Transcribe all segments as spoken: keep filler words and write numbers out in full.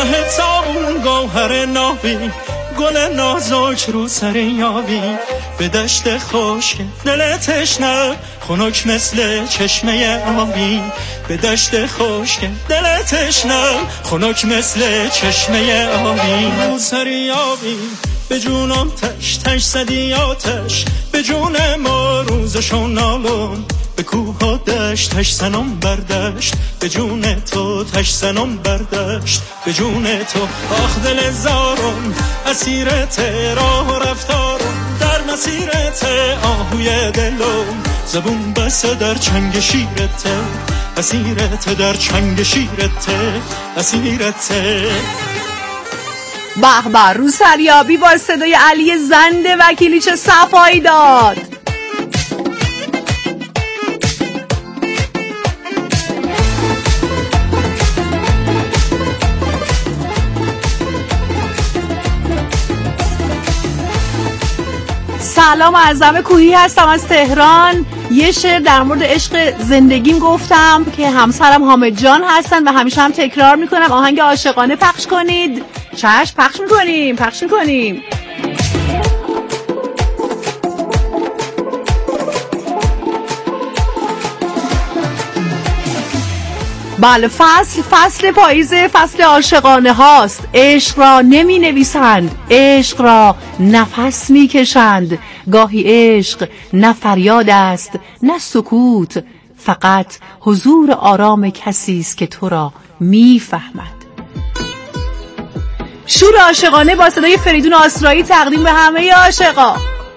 ته صابون گوهر نابی، گل نازک رو سر یابی. به دشت خشک دل تشنه خنک مثل چشمه آبی. به دشت خشک دل تشنه خنک مثل چشمه آبی. رو سر یابی به جونم تش تش زدی آتش، به جون ما روزشو نالم. به کوه و دشت تش زنم بردشت، به جون تو تش زنم بردشت. به جون تو آخ دل زارم اسیرت راه و رفتارم، در مسیرت آهوی دلم. زبون بسته در چنگ شیرت، اسیرت در چنگ شیرت، اسیرت. به به، روسریابی با صدای علی زنده وکیلی چه صفایی داد. سلام، اعظم کوهی هستم از تهران. یه شعر در مورد عشق زندگیم گفتم که همسرم حامد جان هستن و همیشه هم تکرار میکنم آهنگ عاشقانه پخش کنید. چشم، پخش میکنیم پخش میکنیم بله، فصل فصل پاییزه، فصل عاشقانه هاست. عشق را نمی نویسند، عشق را نفس می کشند. گاهی عشق نه فریاد است نه سکوت، فقط حضور آرام کسی است که تو را می فهمد. شور عاشقانه با صدای فریدون آسرایی تقدیم به همه عاشقا.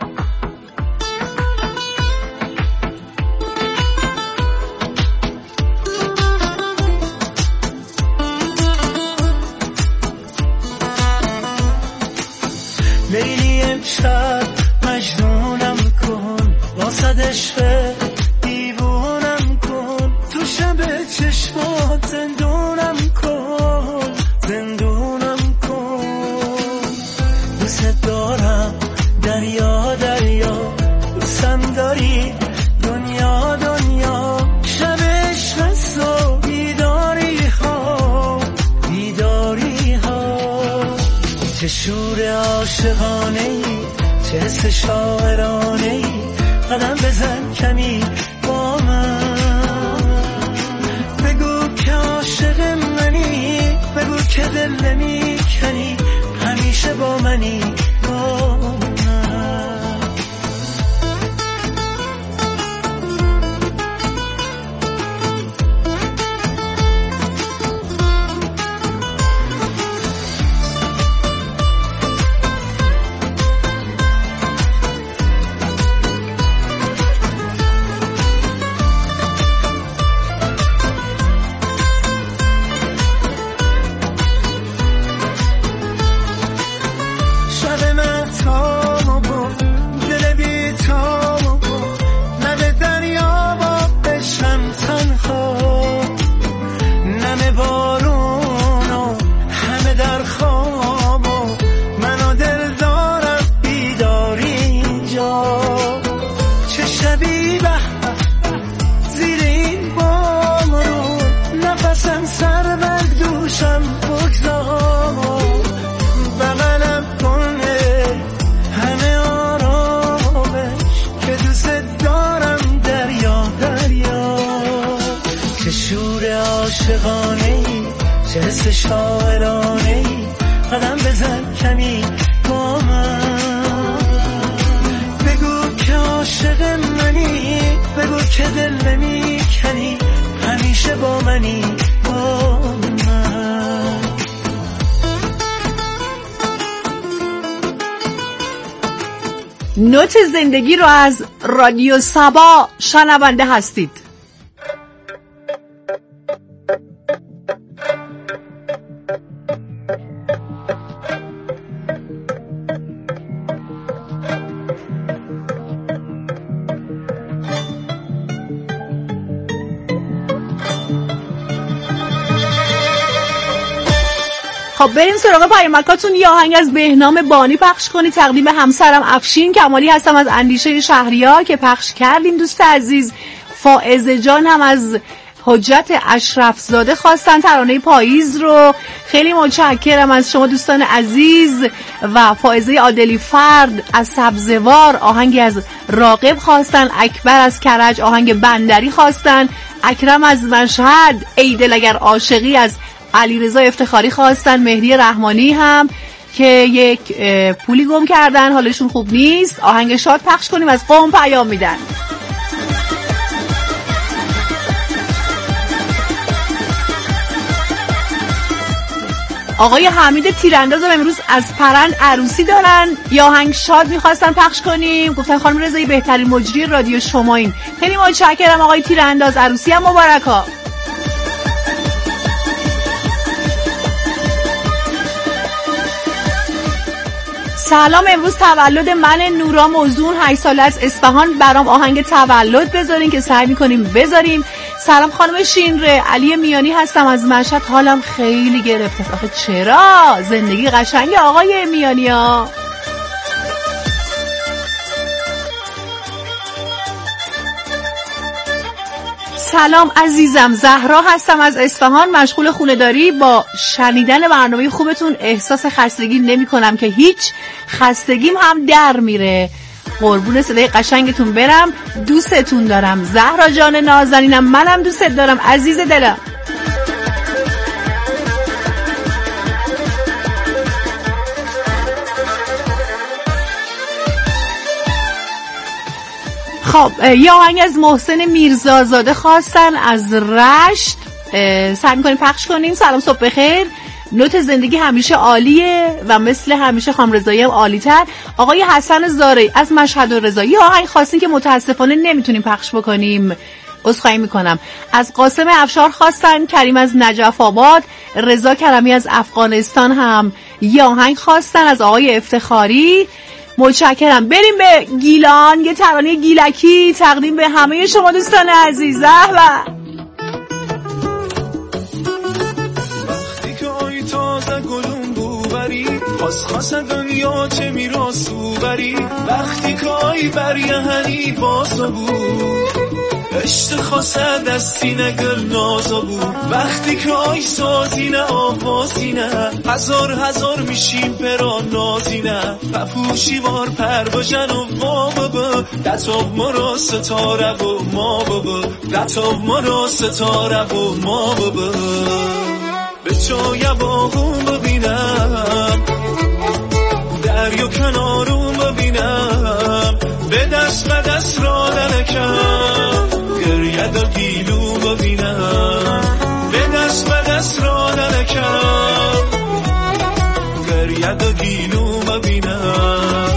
لیلی امشب مجنونم کن، واسد عشق دیوونم کن. تو شب چشمات زندونم کن، زندونم کن. دوست دارم دریا دریا، دوستم داری دنیا دنیا. شب عشق سو بیداری ها بیداری ها. چه شور عاشقانه ای، چه حس شاعرانه ای. قدم بزن کمی با من، بگو که عاشق منی، بگو که دل نمی کنی، همیشه با منی با من. شاعرانه ای، قدم بزن کمی با من، بگو که عاشق منی، بگو که دل نمی کنی، همیشه با منی با من. نوت زندگی رو از رادیو سبا شنونده هستید. خب بریم سراغ پیامکاتون. یه آهنگ از بهنام بانی پخش کنی تقدیم همسرم افشین کمالی هستم از اندیشه شهریار که پخش کردیم. دوست عزیز فائزه جان هم از حجت اشرف زاده خواستن ترانه پاییز رو. خیلی متشکرم از شما دوستان عزیز. و فائزه عادلی فرد از سبزوار آهنگی از راغب خواستن. اکبر از کرج آهنگ بندری خواستن. اکرم از مشهد ای دل اگر عاشقی از علیرضا افتخاری خواستن. مهدی رحمانی هم که یک پولی گم کردن حالشون خوب نیست، آهنگ شاد پخش کنیم از قم پیام میدن. آقای حمید تیرانداز امروز از پرند عروسی دارن، یا آهنگ شاد میخواستن پخش کنیم. گفتن خانم رضایی بهترین مجری رادیو شمایین. خیلی متشکرم آقای تیرانداز، عروسی هم مبارک ها. سلام، امروز تولد من نورا موزون، هشت ساله از اصفهان. برام آهنگ تولد بذارین که سعی میکنیم بذاریم. سلام خانم شینره، علی میانی هستم از مشهد. حالم خیلی گرفته. آخه چرا؟ زندگی قشنگه آقای میانی ها. سلام عزیزم، زهرا هستم از اصفهان. مشغول خونه داری. با شنیدن برنامه خوبتون احساس خستگی نمی کنم که هیچ، خستگیم هم در میره. قربون صدای قشنگتون برم. دوستتون دارم زهرا جان نازنینم. منم دوستت دارم عزیز دلم. خب یه آهنگ از محسن میرزازاده خواستن از رشت، سعی می‌کنیم پخش کنیم. سلام صبح بخیر، نوت زندگی همیشه عالیه و مثل همیشه خانم رضایی هم عالی‌تر. آقای حسن زارعی از مشهد و رضایی یه آهنگ خواستین که متاسفانه نمیتونیم پخش بکنیم، عذرخواهی میکنم. از قاسم افشار خواستن. کریم از نجف آباد. رضا کرمی از افغانستان هم یه آهنگ خواستن از آقای افتخاری. متشکرم. بریم به گیلان، یه ترانه گیلکی تقدیم به همه شما دوستان عزیز. و وقتی که آی تازه گلون بوبری، خاص خاص دنیا چه میراسو بری. وقتی که آی بریهنی باسا بود، عشق خاصه دستینه گل نازا بود. وقتی که آی سازینه آوازینه، هزار هزار میشیم پرا نازینه. پپوشی وار پر بجن و ما بابا، دتاب مرا ستاره و ما بابا، دتاب مرا ستاره و ما بابا. به چای باغون ببینم، دریا کنارون ببینم، به دست به دست را ننکم، گریه دا گیلو ببینم. به دست به دست را ننکم، گریه دا گیلو ببینم.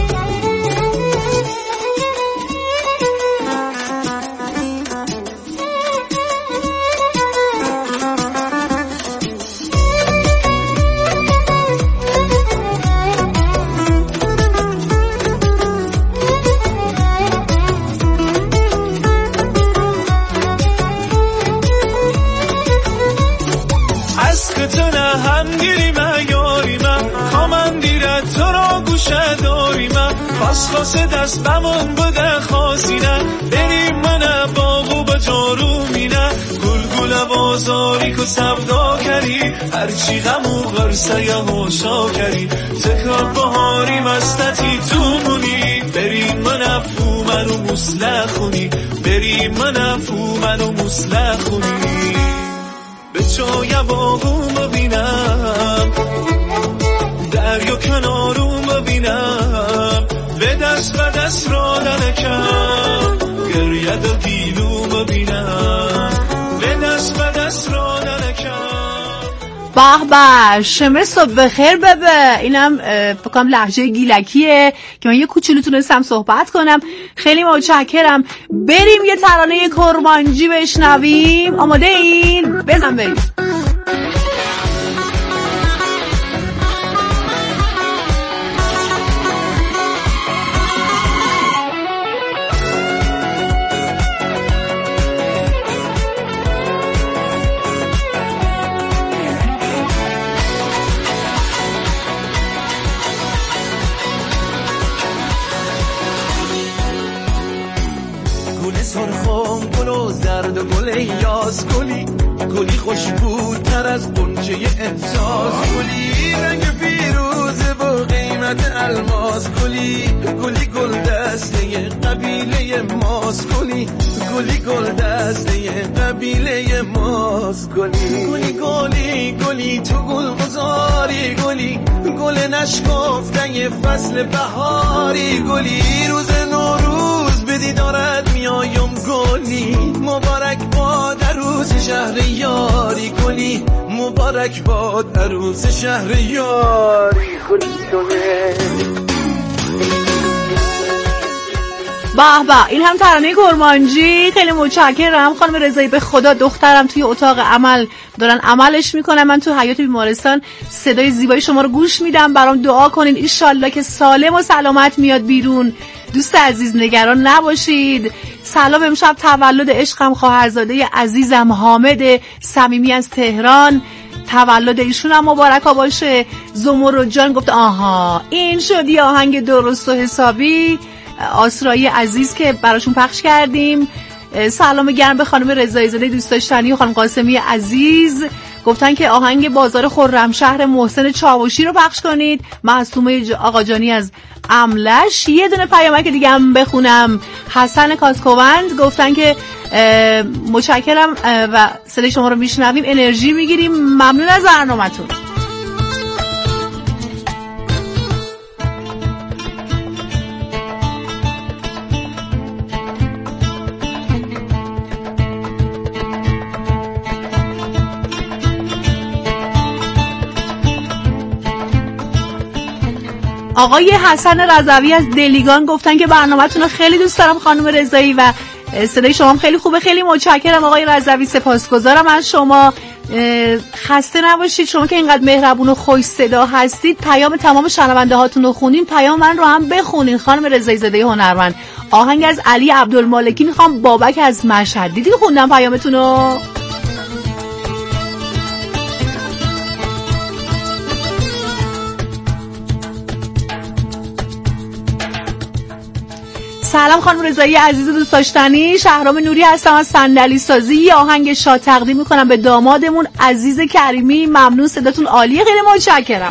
خاص خاص دست بمون بده خازینه، بریم منه باغو با جارو مینه. گل گل بازاری که سبدا کری، هرچی غمو غرصه یه هوشا کری. تکر بهاری مستتی تو مونی، بریم منه فو منو مسلح خونی، بریم منه فو منو مسلح خونی. به چای باغو ببینم، دریا کنارو ببینم، به دست به دست را ننکم، گریه دا گیلو ببینم، به دست به دست را ننکم. به به، شمه صبح بخیر ببه. اینم فکرم لهجه گیلکیه که من یه کوچولو تونستم صحبت کنم. خیلی متشکرم. بریم یه ترانه کرمانجی بشنویم. آماده این؟ بزن بریم. سرخم گل و زرد و گل یاس گلی گلی خوشبوتر از غنچه احساس گلی رنگ فیروزه و قیمت الماس گلی گلی گل دسته قبیله ماس گلی گلی گل دسته قبیله ماس گلی گلی گلی گلی تو گل گذاری گلی گل نشکفته فصل بهاری گلی روز نوروز به دیدارت میایم گلی مبارک باد عروس شهر یاری گلی مبارک باد عروس شهر یاری گلی گله به به، این هم ترانه کرمانجی. خیلی متشکرم خانم رضایی، به خدا دخترم توی اتاق عمل دارن عملش میکنن، من تو حیاط بیمارستان صدای زیبای شما رو گوش میدم. برام دعا کنین ایشالله که سالم و سلامت میاد بیرون. دوست عزیز نگران نباشید. سلام، امشب تولد عشقم خواهرزاده عزیزم حامد صمیمی از تهران، تولد ایشون هم مبارکا باشه. زمرد جان گفت آها این شدی آهنگ درست و حسابی. آسرایی عزیز که براشون پخش کردیم. سلام گرم به خانم رضایی زاده دوست داشتنی و خانم قاسمی عزیز، گفتن که آهنگ بازار خرمشهر محسن چاوشی رو پخش کنید. معصومه آقا جانی از املش. یه دونه پیامک دیگه هم بخونم. حسن کاسکوند گفتن که متشکرم و صدای شما رو میشنویم، انرژی میگیریم، ممنون از برنامه‌تون. آقای حسن رضوی از دلیگان گفتن که برنامه‌تون رو خیلی دوست دارم خانم رضایی و صدای شما خیلی خوبه. خیلی متشکرم آقای رضوی، سپاسگزارم از شما. خسته نباشید. شما که اینقدر مهربون و خوش صدا هستید، پیام تمام شنونده هاتون رو خونین، پیام من رو هم بخونین. خانم رضایی زاده هنرمند، آهنگ از علی عبدالمالکی میخوام، بابک از مشهد. دیدین خوندم پیامتون رو؟ سلام خانم رضایی عزیز دوست داشتنی، شهرام نوری هستم از صندلی سازی. یه آهنگ شاد تقدیم میکنم به دامادمون عزیز کریمی. ممنون، صداتون عالیه، خیلی متشکرم.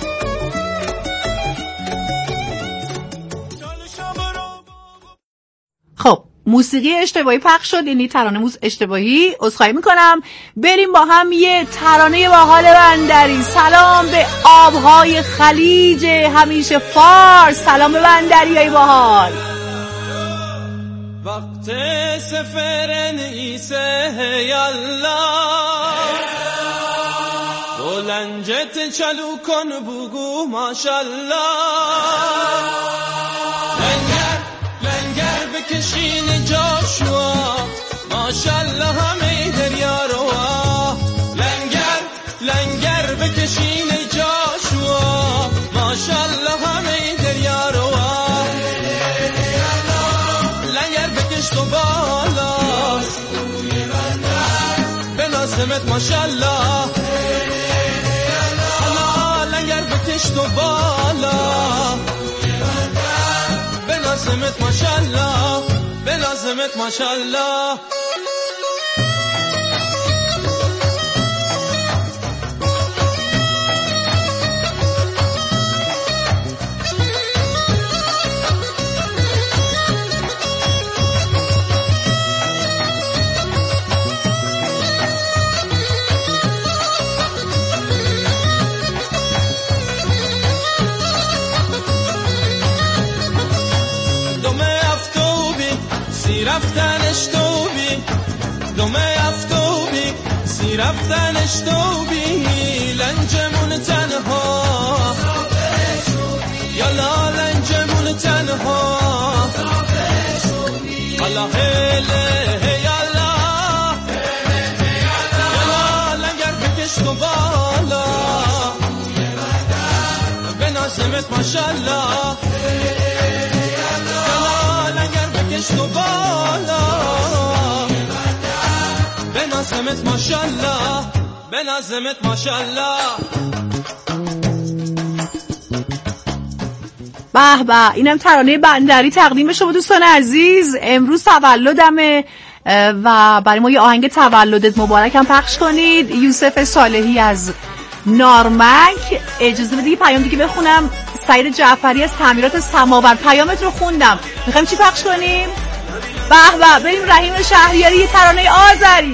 خب موسیقی اشتباهی پخش شد، یعنی ترانه موز اشتباهی، عذرخواهی میکنم. بریم با هم یه ترانه باحال بندری. سلام به آبهای خلیج همیشه فارس، سلام به بندریای باحال. وقت سفر نیسه یالله بلنجت چلو کن بگو ماشالله لنگر لنگر بکشین جاشوا ماشالله همه دریا رو لنگر لنگر بکشین جاشوا ماشالله همه دریا رو تو بالا به نازمت ماشالله حالا لنگر بکش تو بالا به نازمت ماشالله به نازمت ماشالله رفتنش توبی دمه افتوبی سی رفتنش توبی لنجمون تنها یالا لنجمون تنها حالا هله یالا یالا لنگر بکش تو بالا به نازمت ماشالله تو بالا به نازمت ماشالله به نازمت ماشالله. به به، اینم ترانه بندری تقدیم شما دوستان عزیز. امروز تولدمه، و برای ما یه آهنگ تولدت مبارک هم پخش کنید. یوسف صالحی از نارمک. اجازه بدید پیام دیگه بخونم. سعید جعفری از تعمیرات سماور، پیامت رو خوندم. میخوایم چی پخش کنیم؟ به به، بریم رحیم شهریاری یه ترانه آذری.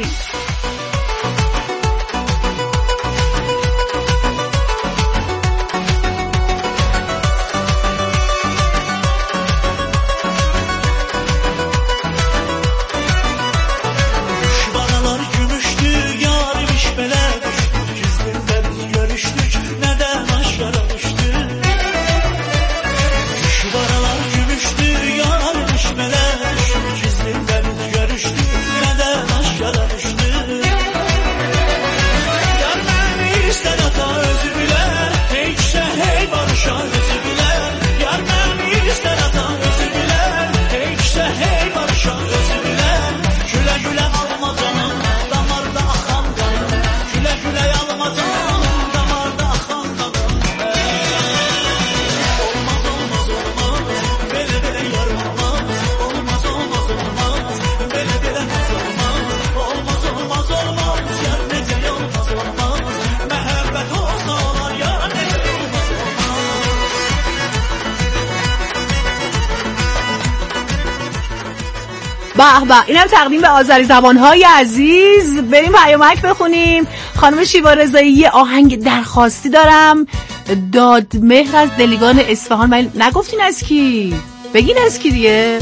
به به، اینم تقدیم به آذری زبان‌های عزیز. بریم پیامک بخونیم. خانم شیوا رضایی یه آهنگ درخواستی دارم، دادمهر از دلیگان اصفهان. من نگفتین از کی؟ بگین از کی دیگه.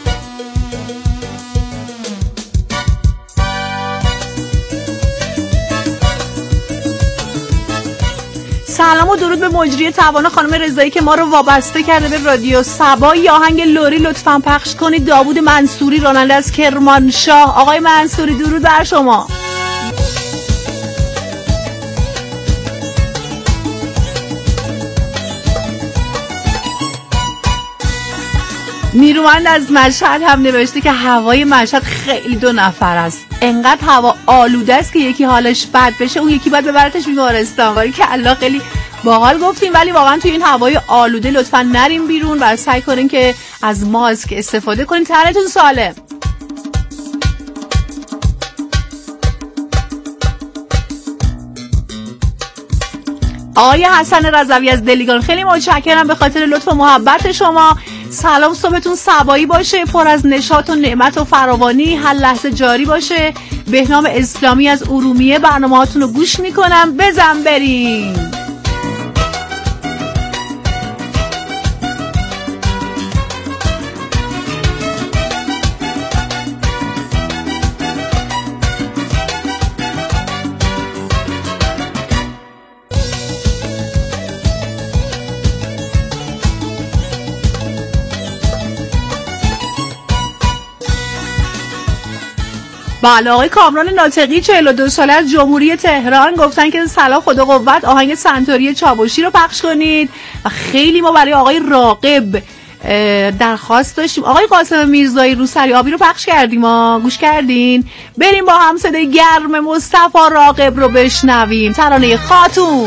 سلام و درود به مجری توانا خانم رضایی که ما رو وابسته کرده به رادیو صبا. یه آهنگ لوری لطفاً پخش کنید. داوود منصوری، راننده از کرمانشاه. آقای منصوری درود بر شما. نیرومند از مشهد هم نوشته که هوای مشهد خیلی دو نفر است، انقدر هوا آلوده است که یکی حالش بد بشه اون یکی باید ببرتش بیمارستان. ولی که الله خیلی باحال گفتیم، ولی واقعا توی این هوای آلوده لطفا نریم بیرون و سعی کنین که از ماسک استفاده کنین. تنتون سالم. آقای حسن رضوی از دلیگان خیلی متشکرم به خاطر لطف و محبت شما. سلام، صبحتون صبایی باشه، پر از نشاط و نعمت و فراوانی، هر لحظه جاری باشه. بهنام اسلامی از ارومیه، برنامه هاتون رو گوش میکنم، بزن بریم. بله، آقای کامران ناطقی چهل و دو ساله از جمهوری تهران گفتن که سلام، خدا قوت، آهنگ سنتوری چاوشی رو پخش کنید. و خیلی ما برای آقای راغب درخواست داشتیم. آقای قاسم میرزایی روسری آبی رو پخش کردیم، ما گوش کردین. بریم با هم صدای گرم مصطفی راغب رو بشنویم، ترانه خاتون.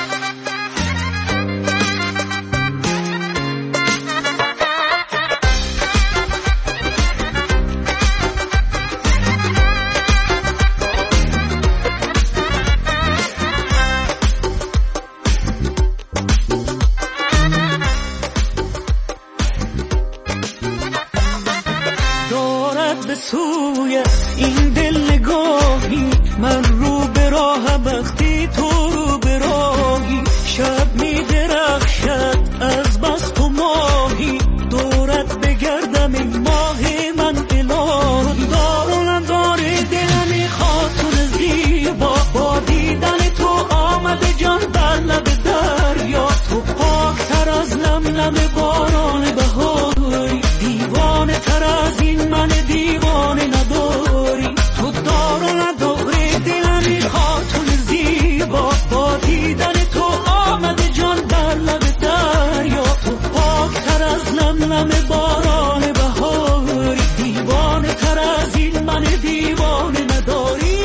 سوی این دل نگاهی، من رو به راه وقتی تو رو به راهی، شب می درخشد از بس تو ماهی، دورت بگردم این ماه من الهی. دار و ندار دلمی خاتون زیبا، با دیدن تو آمده جان در لب دریا، تو پاکتر از لملم باران بهاری، دیوانه تر از این من دیوانه نداری. تو دار و نداری دلمی خاتون زیبا، با دیدن تو آمده جان در لب دریا، تو پاکتر از لملم باران بهاری، دیوانه تر از این من دیوانه نداری.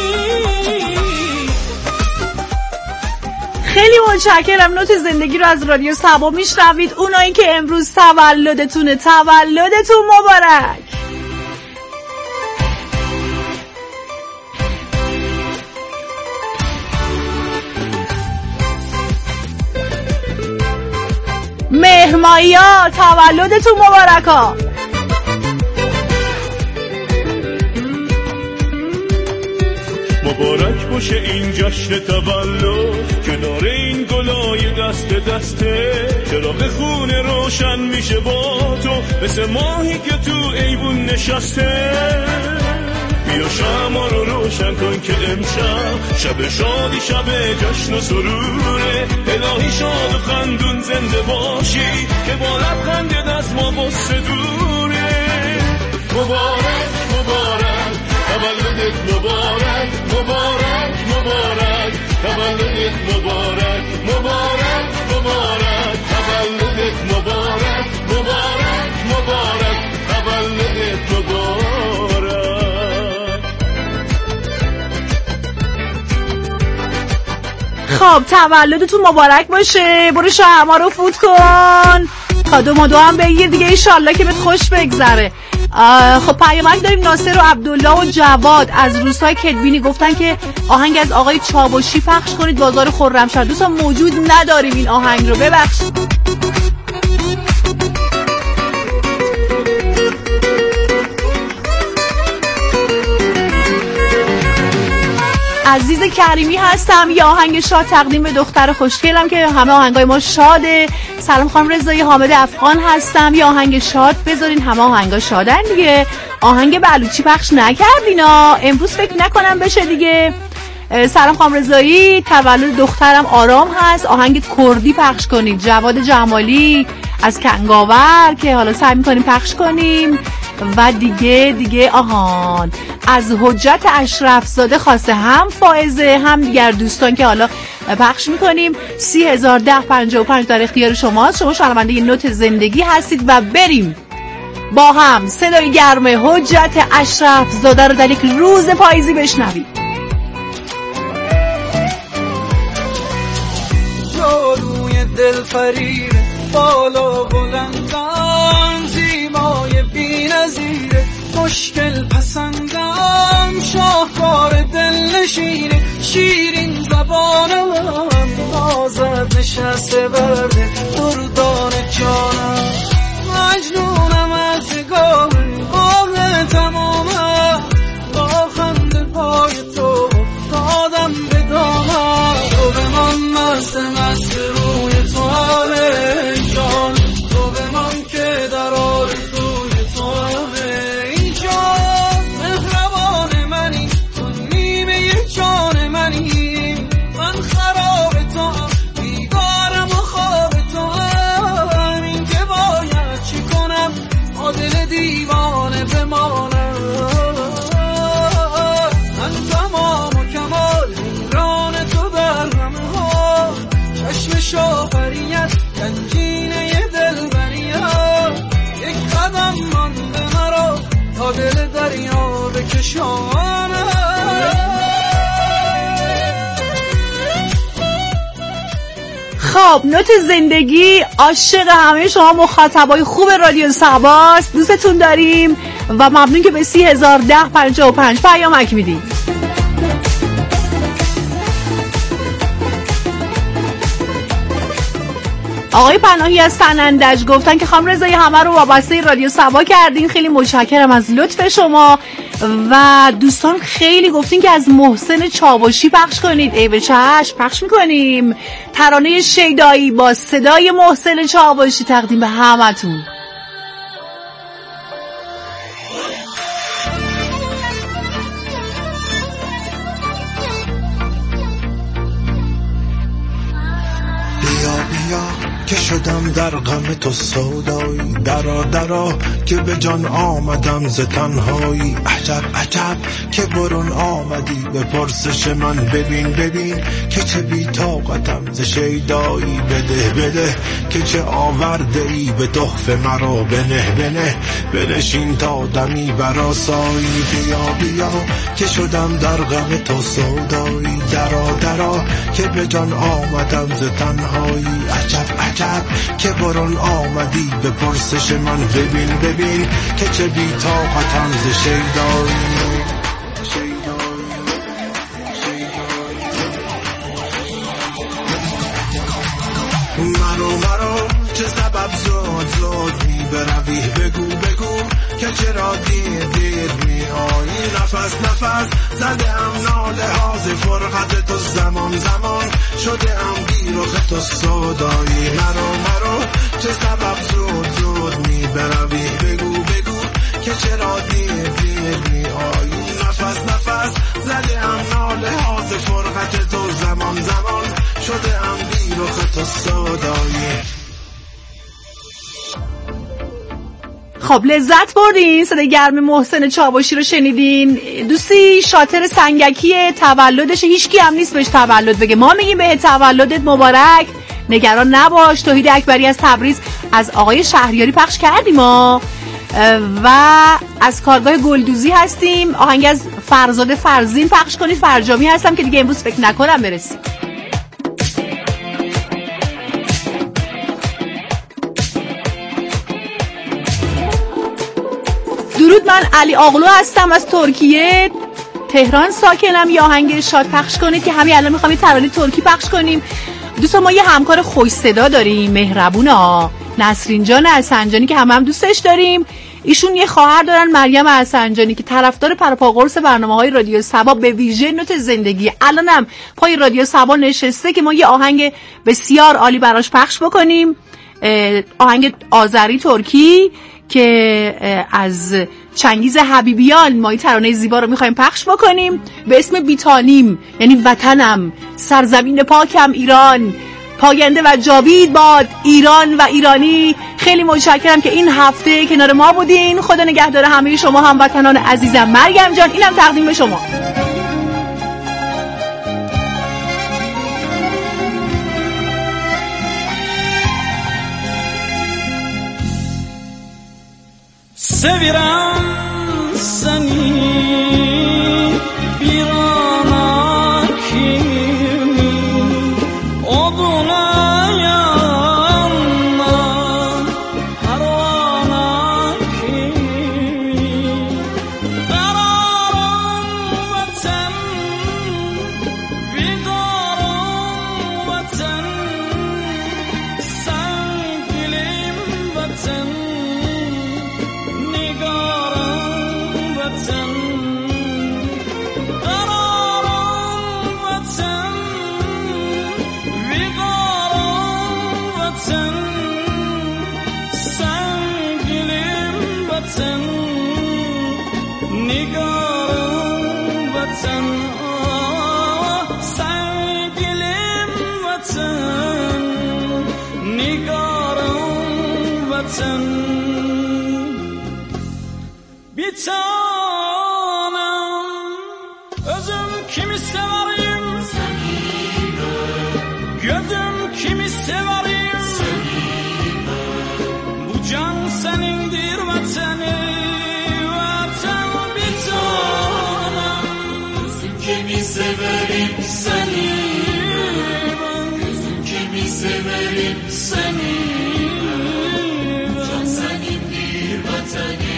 خیلی متشکرم. نوت زندگی رو از رادیو صبا میشنوید. اونایی که امروز تولدتونه، تولدتون مبارک. مهرمایی ها تولدتون مبارک ها. مبارک باشه این جشن تولد، کنار این گلای دست دسته، چراغ خونه روشن میشه با تو، مثل ماهی که تو ایوون نشسته. بیا شمع رو روشن کن که امشب شب شادی، شب جشن و سروره. الهی شاد و خندون زنده باشی که با لبخند دست ما بسته دوره. مبارک مبارک تولدت مبارک، مبارک مبارک تولدت مبارک، مبارک مبارک تولدت مبارک، مبارک مبارک تولدت مبارک. خب تولدتون مبارک باشه. برو شمع رو فوت کن، کادو مادو هم بگیر دیگه، ایشالله که بهت خوش بگذره. خب پیامک داریم. ناصر و عبدالله و جواد از روستای کدبینی گفتن که آهنگ از آقای چاوشی پخش کنید، بازار خرمشهر. دوستان موجود نداریم این آهنگ رو، ببخشید. عزیز کریمی هستم. یه آهنگ شاد تقدیم به دختر خوشگلم که همه آهنگای ما شاده. سلام خانم رضایی. حامد افغان هستم. یه آهنگ شاد بذارین، همه آهنگا شادن دیگه. آهنگ بلوچی پخش نکردینا، امروز فکر نکنم بشه دیگه. سلام خانم رضایی. تولد دخترم آرام هست، آهنگ کردی پخش کنید. جواد جمالی از کنگاور که حالا سعی می‌کنیم پخش کنیم. و دیگه دیگه آهان از حجت اشرف زاده خواسته، هم فائزه هم دیگر دوستان که حالا پخش میکنیم. سی هزار ده پنجاه و پنج در اختیار شماست. شما شنونده یه نوت زندگی هستید و بریم با هم صدای گرم حجت اشرف زاده رو در یک روز پاییزی بشنوید. جادوی دل فریب بالا بلندم، زیبای بی نظیره، مشکل پسندم، شاهکار دل نشینه، شیرین زبانم، آزاد نشسته برده دردان جانم، مجنونم از گاه گاه تمامم، با خنده پای تو افتادم به دامم، تو به من مست مست روی تو همه جان، تو به من که در آرزوی تو همه جان، مهربان منی تو نیمه جان منی، من خراب تو هم بیدارم و خواب تو هم، این که باید چی کنم با دل دیوانه بمانم، من تمام و کمال ایران تو در همه ها، چشم شاپریت گنجینه دل بریت، یک قدم مانده مرا تا دل دریا بکشانم. خب نوت زندگی عاشق همه شما مخاطبای خوب رادیو صباست، دوستتون داریم و ممنون که به سی هزار ده پنجاه و پنج پیامک میدیم. آقای پناهی از سنندج گفتن که خانم رضایی همه رو وابسته رادیو صبا کردین، خیلی متشکرم از لطف شما. و دوستان خیلی گفتین که از محسن چاوشی پخش کنید. ای به چشم پخش میکنیم. ترانه شیدایی با صدای محسن چاوشی تقدیم به همتون. که شدم در غم تو سودایی، درا درا که به جان آمدم ز تنهایی، عجب عجب که برون آمدی به پرسش من، ببین ببین که چه بی طاقتم ز شیدایی، بده بده که چه آورده ای به تحفه مرا، بنه بنه بنشین تا دمی برآسایی، بیا بیا که شدم در غم تو سودایی، درا درا که به جان آمدم ز تنهایی، عجب عجب که برون آمدی به پرسش من، ببین ببین که چه بی طاقتم ز شیدایی. مرو مرو چه سبب چرا دیر دیر می آیی. نفس نفس زده ام ناله ها ز فرقت تو، زمان زمان شده ام بیرخ تو سودایی. مرو مرو چه سبب زود زود می بروی، بگو بگو که چرا دیر دیر می آیی. نفس نفس زده ام ناله ها ز فرقت تو، زمان زمان شده ام بیرخ تو سودایی. خب لذت بردین؟ صدای گرم محسن چاوشی رو شنیدین. دوستی شاطر سنگکی تولدش، هیچکی هم نیست بهش تولد بگه. ما میگیم به تولدت مبارک، نگران نباش. توحید اکبری از تبریز از آقای شهریاری پخش کردیم ما و از کارگاه گلدوزی هستیم. آهنگ از فرزاد فرزین پخش کنید. فرجامی هستم که دیگه امروز فکر نکنم برسیم. درود، من علی آقلو هستم از ترکیه، تهران ساکنم. یه آهنگ شاد پخش کنید که همین الان میخوام یه ترانه ترکی پخش کنیم. دوستان ما یه همکار خوش صدا داریم، مهربونا، نسرین جان اسنجانی که همه هم دوستش داریم. ایشون یه خواهر دارن، مریم اسنجانی، که طرفدار پرپاقرص برنامه‌های رادیو صبا به ویژه نوت زندگی. الانم پای رادیو صبا نشسته که ما یه آهنگ بسیار عالی براش پخش بکنیم، آهنگ آذری ترکی که از چنگیز حبیبیان ما این ترانه زیبا رو میخوایم پخش بکنیم به اسم بیتانیم، یعنی وطنم، سرزمین پاکم ایران، پاینده و جاوید باد ایران و ایرانی. خیلی متشکرم که این هفته کنار ما بودین. خدا نگهدار همه شما هموطنان عزیزم. مریم جان اینم تقدیم به شما. Sevirəm səni bir ana kimi, oduna yanma harana kimi. Qararam vətən, vidaram vətən, sevgilim vətən, Bitanım, özüm kimi severim, gözüm kimi severim, bu can senindir vatani, vatan bitanım. Gözüm kimi severim seni, gözüm kimi severim seni, bu can senindir vatani.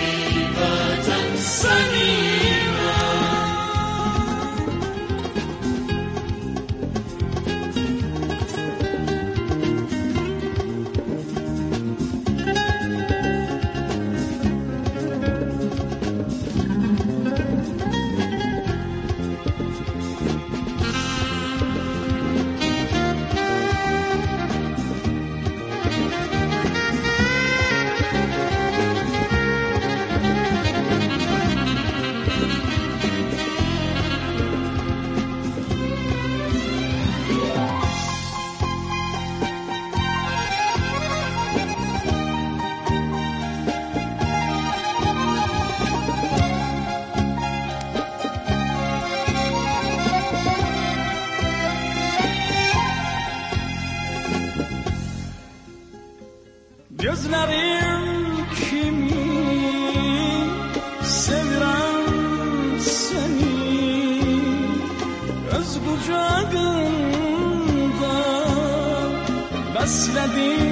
Gözlerim kimi sevirəm seni, öz kucağında besledim